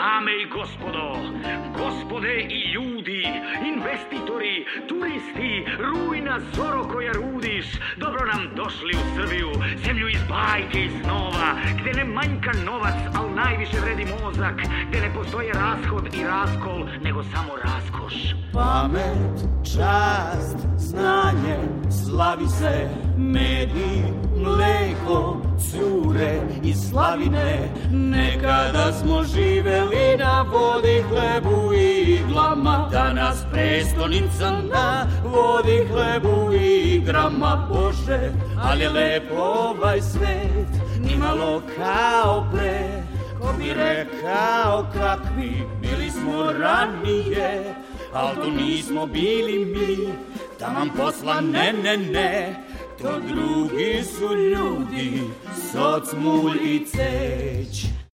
Dame i gospodo, gospode i ljudi, investitori, turisti, rujna zoro koja rudiš, dobro nam došli u Srbiju, zemlju iz bajke i snova, gde ne manjka novac, al najviše vredi mozak, gde ne postoje rashod i raskol, nego samo raskoš. Pamet, čast, znanje, slavi se, medi, mleko, cure i slavine. Nekada smo živeli na vodi, hlebu i iglama, danas prestonica na vodi, hlebu i igrama. Bože, ali je lepo ovaj svet, nimalo kao pre. Ko bi rekao kakvi bili smo ranije, al to nismo bili mi, taman posla ne. To drugi su ljudi, soc, mulj i ceć.